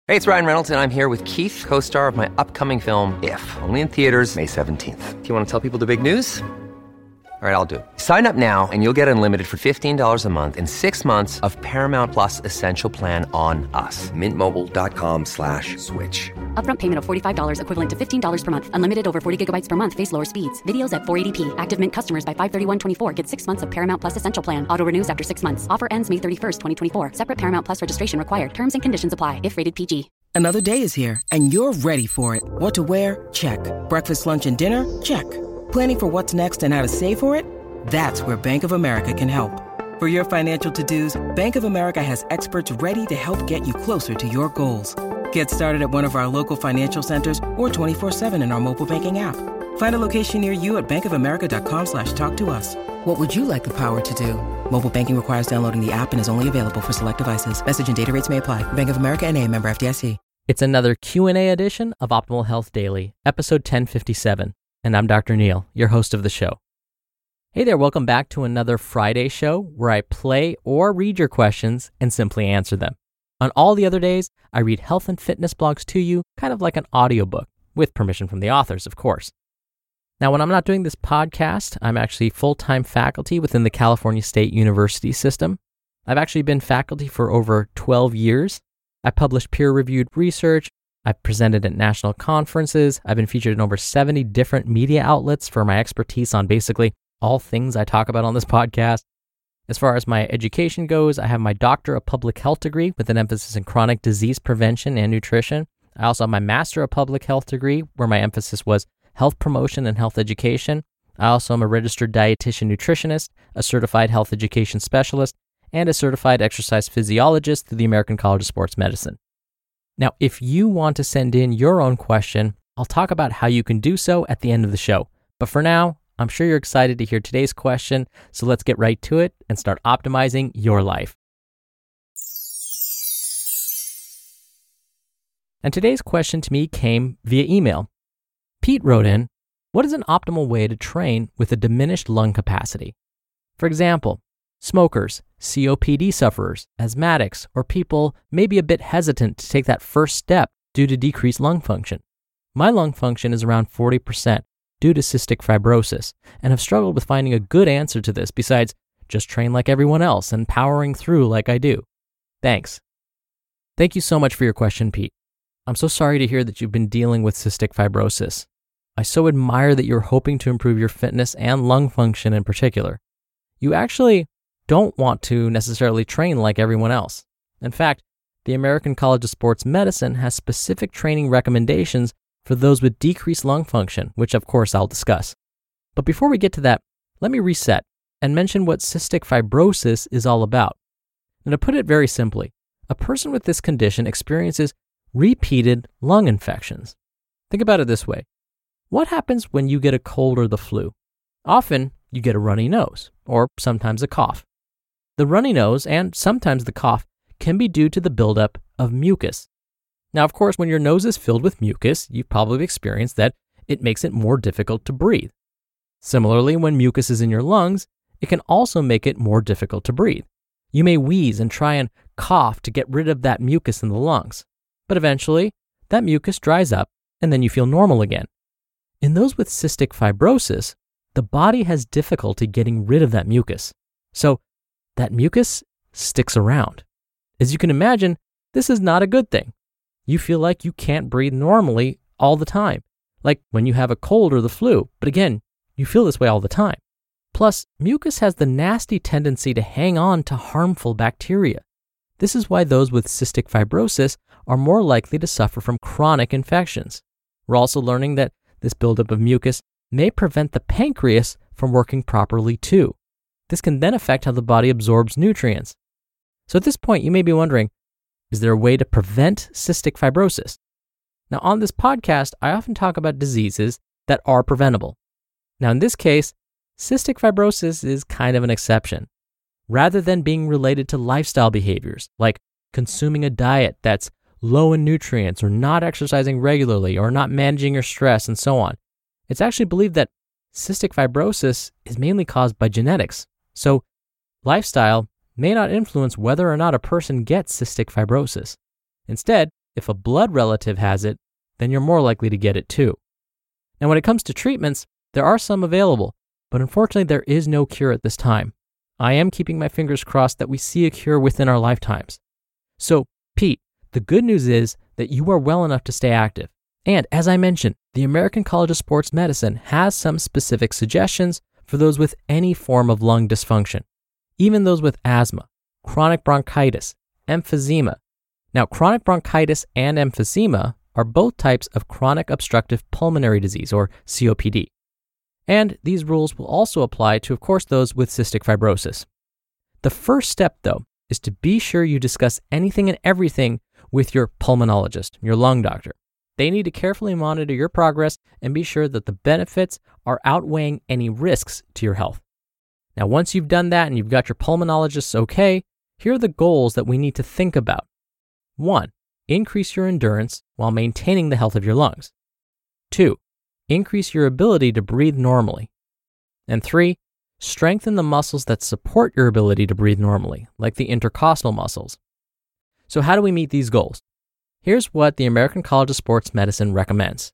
Hey, it's Ryan Reynolds, and I'm here with Keith, co-star of my upcoming film, If, only in theaters May 17th. Do you want to tell people the big news? All right, I'll do it. Sign up now and you'll get unlimited for $15 a month and 6 months of Paramount Plus Essential Plan on us. MintMobile.com/switch. Upfront payment of $45 equivalent to $15 per month. Unlimited over 40 gigabytes per month. Face lower speeds. Videos at 480p. Active Mint customers by 531.24 get 6 months of Paramount Plus Essential Plan. Auto renews after 6 months. Offer ends May 31st, 2024. Separate Paramount Plus registration required. Terms and conditions apply if rated PG. Another day is here, and you're ready for it. What to wear? Check. Breakfast, lunch, and dinner? Check. Planning for what's next and how to save for it? That's where Bank of America can help. For your financial to-dos, Bank of America has experts ready to help get you closer to your goals. Get started at one of our local financial centers or 24/7 in our mobile banking app. Find a location near you at bankofamerica.com/talktous. What would you like the power to do? Mobile banking requires downloading the app and is only available for select devices. Message and data rates may apply. Bank of America N.A., member FDIC. It's another Q&A edition of Optimal Health Daily, episode 1057, and I'm Dr. Neil, your host of the show. Hey there, welcome back to another Friday show where I play or read your questions and simply answer them. On all the other days, I read health and fitness blogs to you, kind of like an audiobook, with permission from the authors, of course. Now, when I'm not doing this podcast, I'm actually full-time faculty within the California State University system. I've actually been faculty for over 12 years. I published peer-reviewed research. I've presented at national conferences. I've been featured in over 70 different media outlets for my expertise on basically all things I talk about on this podcast. As far as my education goes, I have my Doctor of Public Health degree with an emphasis in chronic disease prevention and nutrition. I also have my Master of Public Health degree where my emphasis was health promotion and health education. I also am a registered dietitian nutritionist, a certified health education specialist, and a certified exercise physiologist through the American College of Sports Medicine. Now, if you want to send in your own question, I'll talk about how you can do so at the end of the show. But for now, I'm sure you're excited to hear today's question, so let's get right to it and start optimizing your life. And today's question to me came via email. Pete wrote in, what is an optimal way to train with a diminished lung capacity? For example, smokers, COPD sufferers, asthmatics, or people may be a bit hesitant to take that first step due to decreased lung function. My lung function is around 40% due to cystic fibrosis, and have struggled with finding a good answer to this besides just train like everyone else and powering through like I do. Thanks. Thank you so much for your question, Pete. I'm so sorry to hear that you've been dealing with cystic fibrosis. I so admire that you're hoping to improve your fitness and lung function in particular. You actually don't want to necessarily train like everyone else. In fact, the American College of Sports Medicine has specific training recommendations for those with decreased lung function, which of course I'll discuss. But before we get to that, let me reset and mention what cystic fibrosis is all about. And to put it very simply, a person with this condition experiences repeated lung infections. Think about it this way. What happens when you get a cold or the flu? Often, you get a runny nose, or sometimes a cough. The runny nose and sometimes the cough can be due to the buildup of mucus. Now, of course, when your nose is filled with mucus, you've probably experienced that it makes it more difficult to breathe. Similarly, when mucus is in your lungs, it can also make it more difficult to breathe. You may wheeze and try and cough to get rid of that mucus in the lungs. But eventually, that mucus dries up and then you feel normal again. In those with cystic fibrosis, the body has difficulty getting rid of that mucus. So that mucus sticks around. As you can imagine, this is not a good thing. You feel like you can't breathe normally all the time, like when you have a cold or the flu. But again, you feel this way all the time. Plus, mucus has the nasty tendency to hang on to harmful bacteria. This is why those with cystic fibrosis are more likely to suffer from chronic infections. We're also learning that this buildup of mucus may prevent the pancreas from working properly too. This can then affect how the body absorbs nutrients. So at this point, you may be wondering, is there a way to prevent cystic fibrosis? Now, on this podcast, I often talk about diseases that are preventable. Now, in this case, cystic fibrosis is kind of an exception. Rather than being related to lifestyle behaviors, like consuming a diet that's low in nutrients or not exercising regularly or not managing your stress and so on, it's actually believed that cystic fibrosis is mainly caused by genetics. So lifestyle may not influence whether or not a person gets cystic fibrosis. Instead, if a blood relative has it, then you're more likely to get it too. Now, when it comes to treatments, there are some available, but unfortunately there is no cure at this time. I am keeping my fingers crossed that we see a cure within our lifetimes. So, Pete, the good news is that you are well enough to stay active. And as I mentioned, the American College of Sports Medicine has some specific suggestions for those with any form of lung dysfunction, even those with asthma, chronic bronchitis, emphysema. Now, chronic bronchitis and emphysema are both types of chronic obstructive pulmonary disease, or COPD. And these rules will also apply to, of course, those with cystic fibrosis. The first step, though, is to be sure you discuss anything and everything with your pulmonologist, your lung doctor. They need to carefully monitor your progress and be sure that the benefits are outweighing any risks to your health. Now, once you've done that and you've got your pulmonologist okay, here are the goals that we need to think about. 1, increase your endurance while maintaining the health of your lungs. 2, increase your ability to breathe normally. And 3, strengthen the muscles that support your ability to breathe normally, like the intercostal muscles. So how do we meet these goals? Here's what the American College of Sports Medicine recommends.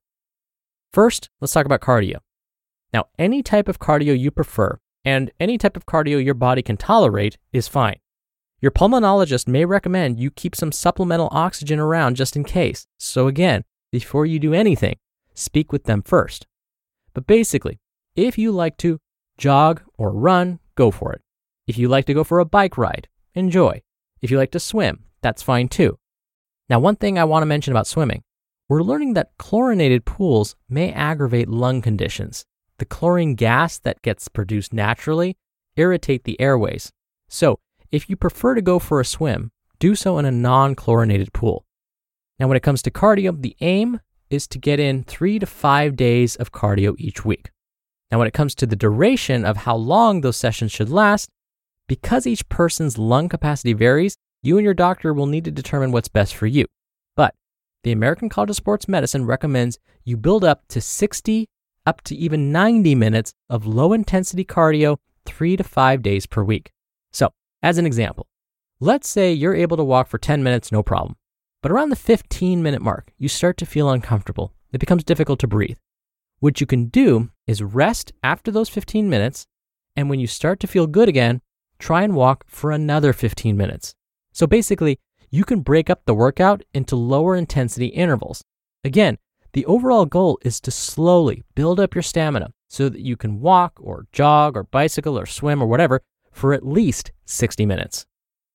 First, let's talk about cardio. Now, any type of cardio you prefer and any type of cardio your body can tolerate is fine. Your pulmonologist may recommend you keep some supplemental oxygen around just in case. So again, before you do anything, speak with them first. But basically, if you like to jog or run, go for it. If you like to go for a bike ride, enjoy. If you like to swim, that's fine too. Now, one thing I want to mention about swimming, we're learning that chlorinated pools may aggravate lung conditions. The chlorine gas that gets produced naturally irritate the airways. So, if you prefer to go for a swim, do so in a non-chlorinated pool. Now, when it comes to cardio, the aim is to get in 3 to 5 days of cardio each week. Now, when it comes to the duration of how long those sessions should last, because each person's lung capacity varies, you and your doctor will need to determine what's best for you. But the American College of Sports Medicine recommends you build up to 60, up to even 90 minutes of low-intensity cardio 3 to 5 days per week. So, as an example, let's say you're able to walk for 10 minutes, no problem. But around the 15-minute mark, you start to feel uncomfortable. It becomes difficult to breathe. What you can do is rest after those 15 minutes, and when you start to feel good again, try and walk for another 15 minutes. So basically, you can break up the workout into lower intensity intervals. Again, the overall goal is to slowly build up your stamina so that you can walk or jog or bicycle or swim or whatever for at least 60 minutes.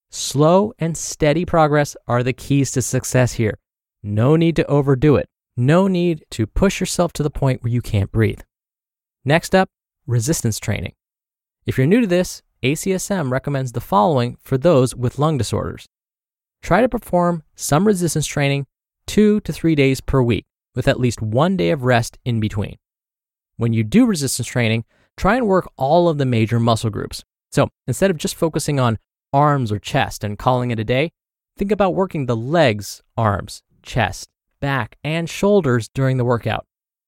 Slow and steady progress are the keys to success here. No need to overdo it. No need to push yourself to the point where you can't breathe. Next up, resistance training. If you're new to this, ACSM recommends the following for those with lung disorders. Try to perform some resistance training 2 to 3 days per week, with at least 1 day of rest in between. When you do resistance training, try and work all of the major muscle groups. So instead of just focusing on arms or chest and calling it a day, think about working the legs, arms, chest, back, and shoulders during the workout.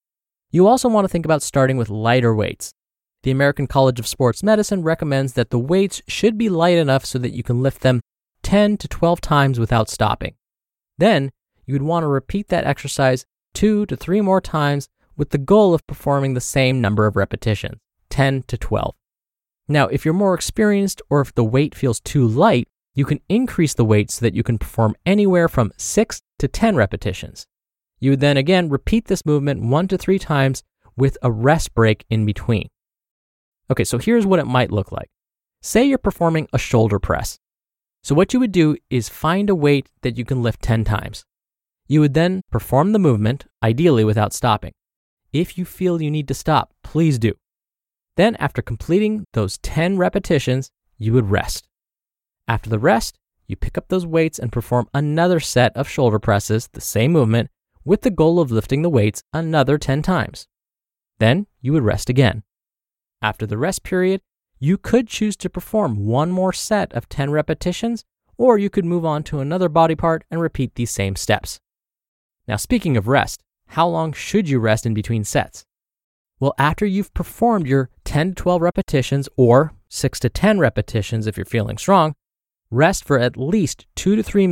You also want to think about starting with lighter weights. The American College of Sports Medicine recommends that the weights should be light enough so that you can lift them 10 to 12 times without stopping. Then, you would want to repeat that exercise 2 to 3 more times with the goal of performing the same number of repetitions, 10 to 12. Now, if you're more experienced or if the weight feels too light, you can increase the weight so that you can perform anywhere from 6 to 10 repetitions. You would then again repeat this movement 1 to 3 times with a rest break in between. Okay, so here's what it might look like. Say you're performing a shoulder press. So what you would do is find a weight that you can lift 10 times. You would then perform the movement, ideally without stopping. If you feel you need to stop, please do. Then after completing those 10 repetitions, you would rest. After the rest, you pick up those weights and perform another set of shoulder presses, the same movement, with the goal of lifting the weights another 10 times. Then you would rest again. After the rest period, you could choose to perform one more set of 10 repetitions, or you could move on to another body part and repeat these same steps. Now, speaking of rest, how long should you rest in between sets? Well, after you've performed your 10 to 12 repetitions or 6 to 10 repetitions if you're feeling strong, rest for at least 2 to 3 minutes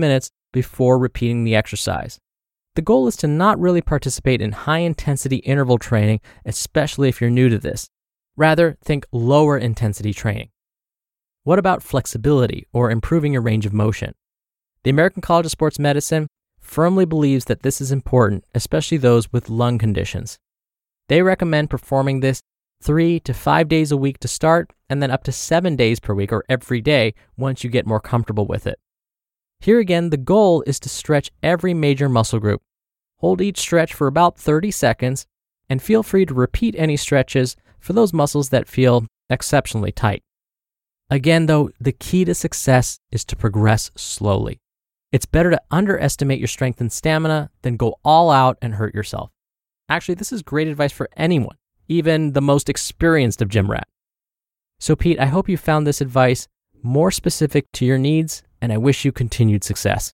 before repeating the exercise. The goal is to not really participate in high-intensity interval training, especially if you're new to this. Rather, think lower-intensity training. What about flexibility or improving your range of motion? The American College of Sports Medicine firmly believes that this is important, especially those with lung conditions. They recommend performing this 3 to 5 days a week to start, and then up to 7 days per week or every day once you get more comfortable with it. Here again, the goal is to stretch every major muscle group. Hold each stretch for about 30 seconds, and feel free to repeat any stretches for those muscles that feel exceptionally tight. Again, though, the key to success is to progress slowly. It's better to underestimate your strength and stamina than go all out and hurt yourself. Actually, this is great advice for anyone, even the most experienced of gym rat. So Pete, I hope you found this advice more specific to your needs, and I wish you continued success.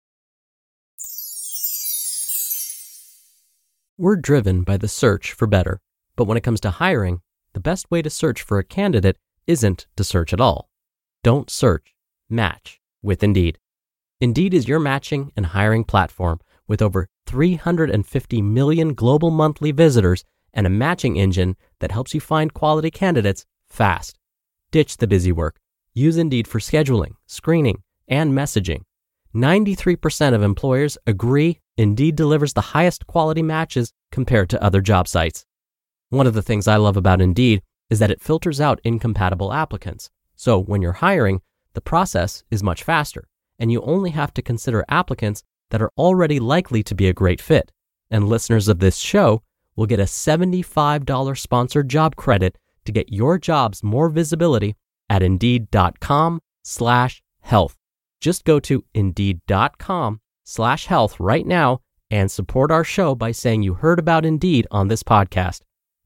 We're driven by the search for better, but when it comes to hiring, the best way to search for a candidate isn't to search at all. Don't search, match with Indeed. Indeed is your matching and hiring platform with over 350 million global monthly visitors and a matching engine that helps you find quality candidates fast. Ditch the busy work. Use Indeed for scheduling, screening, and messaging. 93% of employers agree Indeed delivers the highest quality matches compared to other job sites. One of the things I love about Indeed is that it filters out incompatible applicants. So when you're hiring, the process is much faster, and you only have to consider applicants that are already likely to be a great fit. And listeners of this show will get a $75 sponsored job credit to get your jobs more visibility at Indeed.com/health. Just go to Indeed.com/health right now and support our show by saying you heard about Indeed on this podcast.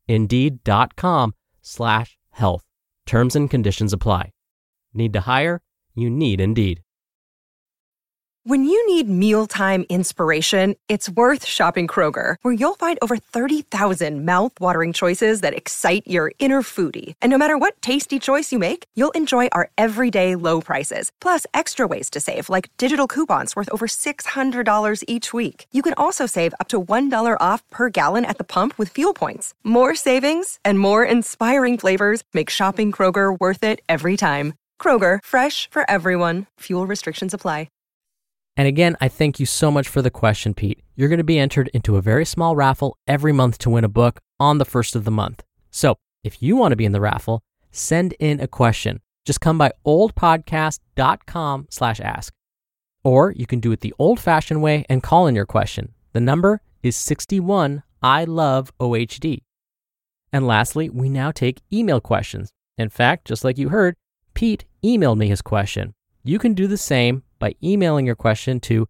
Indeed.com/health. Terms and conditions apply. Need to hire? You need Indeed. When you need mealtime inspiration, it's worth shopping Kroger, where you'll find over 30,000 mouth-watering choices that excite your inner foodie. And no matter what tasty choice you make, you'll enjoy our everyday low prices, plus extra ways to save, like digital coupons worth over $600 each week. You can also save up to $1 off per gallon at the pump with fuel points. More savings and more inspiring flavors make shopping Kroger worth it every time. Kroger, fresh for everyone. Fuel restrictions apply. And again, I thank you so much for the question, Pete. You're going to be entered into a very small raffle every month to win a book on the first of the month. So if you want to be in the raffle, send in a question. Just come by oldpodcast.com/ask. Or you can do it the old-fashioned way and call in your question. The number is 61 I love OHD. And lastly, we now take email questions. In fact, just like you heard, Pete emailed me his question. You can do the same by emailing your question to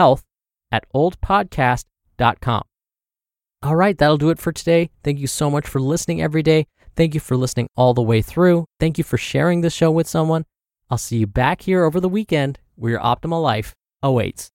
health@oldpodcast.com. All right, that'll do it for today. Thank you so much for listening every day. Thank you for listening all the way through. Thank you for sharing this show with someone. I'll see you back here over the weekend where your optimal life awaits.